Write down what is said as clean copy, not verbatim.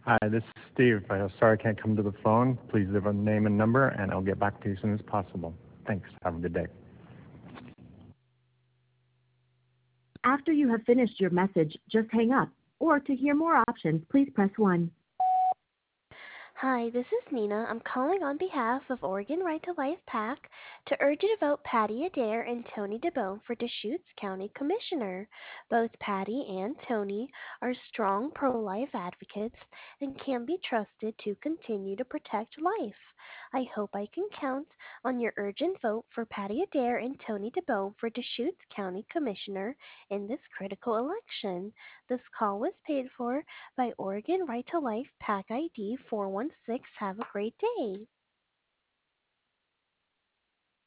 Hi, this is Steve. Sorry I can't come to the phone. Please leave a name and number, and I'll get back to you as soon as possible. Thanks. Have a good day. After you have finished your message, just hang up. Or to hear more options, please press 1. Hi, this is Nina. I'm calling on behalf of Oregon Right to Life PAC to urge you to vote Patty Adair and Tony DeBone for Deschutes County Commissioner. Both Patty and Tony are strong pro-life advocates and can be trusted to continue to protect life. I hope I can count on your urgent vote for Patty Adair and Tony DeBone for Deschutes County Commissioner in this critical election. This call was paid for by Oregon Right to Life PAC ID 416. Have a great day.